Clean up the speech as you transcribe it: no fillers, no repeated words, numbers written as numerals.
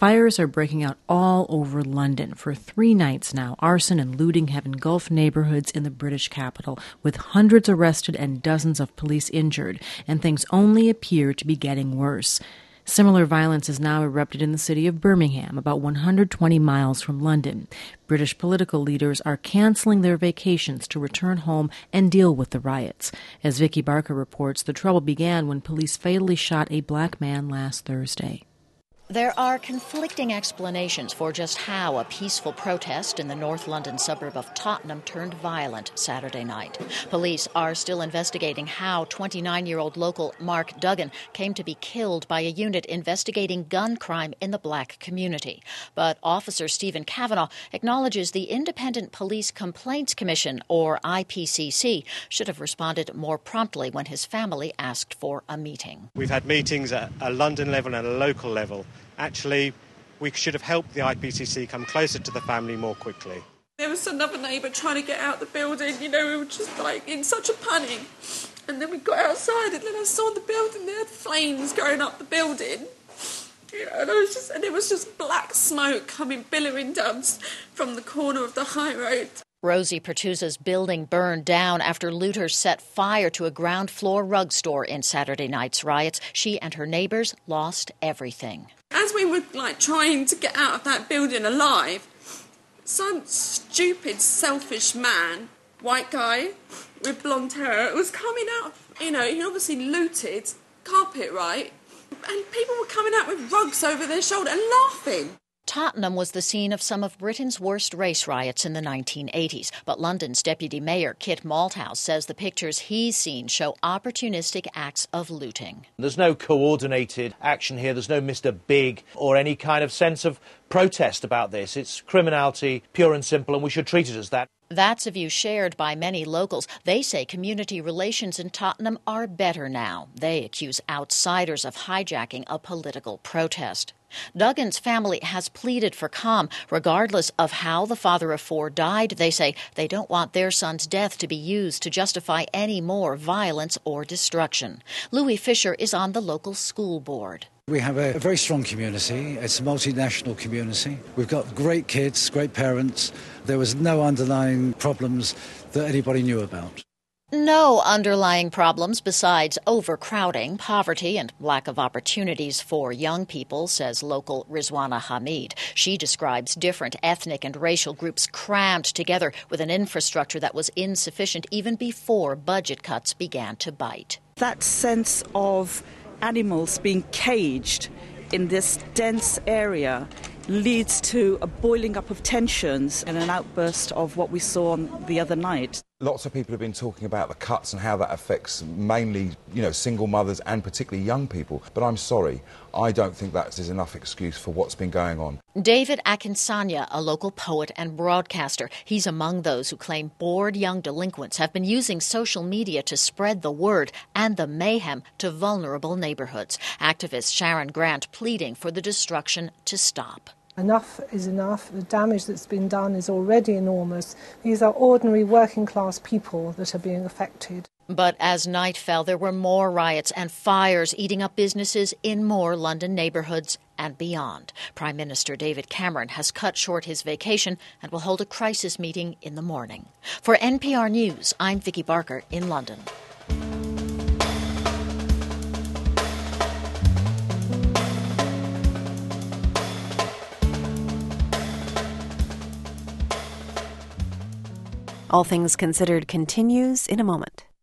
Fires are breaking out all over London. For 3 nights now, arson and looting have engulfed neighborhoods in the British capital, with hundreds arrested and dozens of police injured, and things only appear to be getting worse. Similar violence has now erupted in the city of Birmingham, about 120 miles from London. British political leaders are canceling their vacations to return home and deal with the riots. As Vicky Barker reports, the trouble began when police fatally shot a black man last Thursday. There are conflicting explanations for just how a peaceful protest in the North London suburb of Tottenham turned violent Saturday night. Police are still investigating how 29-year-old local Mark Duggan came to be killed by a unit investigating gun crime in the black community. But Officer Stephen Kavanagh acknowledges the Independent Police Complaints Commission, or IPCC, should have responded more promptly when his family asked for a meeting. We've had meetings at a London level and a local level. Actually, we should have helped the IPCC come closer to the family more quickly. There was another neighbour trying to get out the building, we were just in such a panic. And then we got outside and then I saw the building, there had flames going up the building. And it was just black smoke billowing down from the corner of the high road. Rosie Pertuzza's building burned down after looters set fire to a ground-floor rug store in Saturday night's riots. She and her neighbours lost everything. As we were trying to get out of that building alive, some stupid, selfish man, white guy with blonde hair, was coming out. He obviously looted carpet, right? And people were coming out with rugs over their shoulder and laughing. Tottenham was the scene of some of Britain's worst race riots in the 1980s, but London's Deputy Mayor Kit Malthouse says the pictures he's seen show opportunistic acts of looting. There's no coordinated action here, there's no Mr. Big or any kind of sense of protest about this. It's criminality, pure and simple, and we should treat it as that. That's a view shared by many locals. They say community relations in Tottenham are better now. They accuse outsiders of hijacking a political protest. Duggan's family has pleaded for calm. Regardless of how the father of 4 died, they say they don't want their son's death to be used to justify any more violence or destruction. Louis Fisher is on the local school board. We have a very strong community. It's a multinational community. We've got great kids, great parents. There was no underlying problems that anybody knew about. No underlying problems besides overcrowding, poverty, and lack of opportunities for young people, says local Rizwana Hamid. She describes different ethnic and racial groups crammed together with an infrastructure that was insufficient even before budget cuts began to bite. That sense of animals being caged in this dense area leads to a boiling up of tensions and an outburst of what we saw on the other night. Lots of people have been talking about the cuts and how that affects mainly, single mothers and particularly young people. But I'm sorry, I don't think that is enough excuse for what's been going on. David Akinsanya, a local poet and broadcaster. He's among those who claim bored young delinquents have been using social media to spread the word and the mayhem to vulnerable neighborhoods. Activist Sharon Grant pleading for the destruction to stop. Enough is enough. The damage that's been done is already enormous. These are ordinary working class people that are being affected. But as night fell, there were more riots and fires eating up businesses in more London neighbourhoods and beyond. Prime Minister David Cameron has cut short his vacation and will hold a crisis meeting in the morning. For NPR News, I'm Vicky Barker in London. All Things Considered continues in a moment.